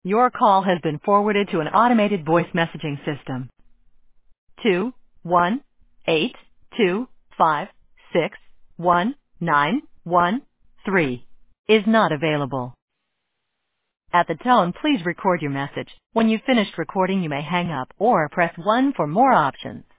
Your call has been forwarded to an automated voice messaging system. 218-256-1913 is not available. At the tone, please record your message. When you've finished recording, you may hang up or press 1 for more options.